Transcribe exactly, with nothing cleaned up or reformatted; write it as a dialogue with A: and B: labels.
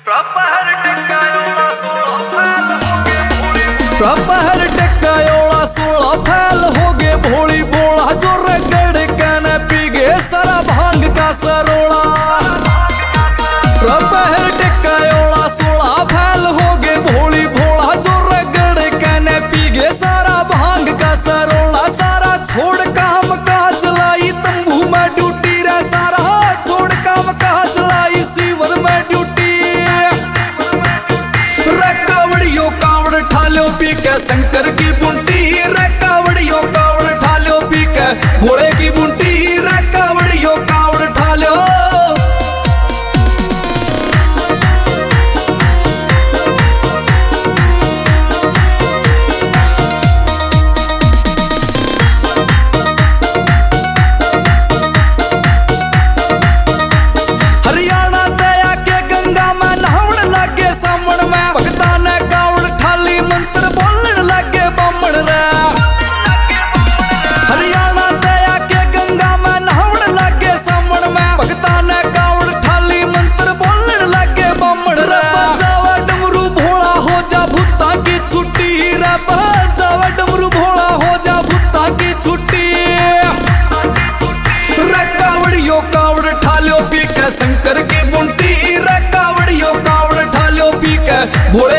A: प्रपहर टिकायोला सोलह फैल होगे भोली
B: प्रपहर टिकायोला सोलह फैल होगे भोली बोला जो रगड़ कने पीगे सारा भांग का सरोड़ा। प्रपहर टिकायोला सोलह फैल होगे भोली भोला जो रगड़ कने पीगे सारा भांग का सरोड़ा। सारा छोड़ काम काज लाई तंबू में ड्यूटी रे सारा छोड़ काम काज लाई सीवर में ड्यूटी। कावड़ियो कावड़ ठालो पी के शंकर की बुंटी रे कावड़ियो कावड़ ठालो पी के भोले की बुंटी रे कावड़ियो कावड़ ठालो। हरियाणा दया के गंगा में नहावन लागे सामण में भगता ने कावड़ ठाली मंत्र बोलने लागे बामण रे। हरियाणा दया के गंगा में नहावन लागे सामण में भगता ने कावड़ ठाली मंत्र बोलने लागे बामण रे। बजावा डमरू भोला हो जा भूता की छुट्टी रे बजावा डमरू भोला हो जा भूता की छुट्टी। रे कावड़ियो कावड़ ठालो पी के शंकर की बुंटी रे कावड़ियो कावड़ ठालो पी के भोले